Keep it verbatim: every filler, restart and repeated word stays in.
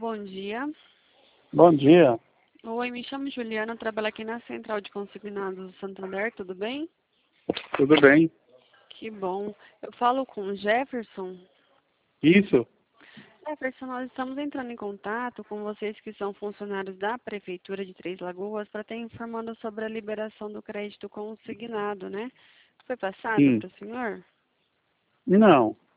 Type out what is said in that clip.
bom dia. Bom dia. Oi, me chamo Juliana, trabalho aqui na Central de Consignados do Santander, tudo bem? Tudo bem? Que bom. Eu falo com o Jefferson. Isso? Jefferson, nós estamos entrando em contato com vocês que são funcionários da Prefeitura de Três Lagoas para estar informando sobre a liberação do crédito consignado, né? Foi passado Sim. para o senhor? Não.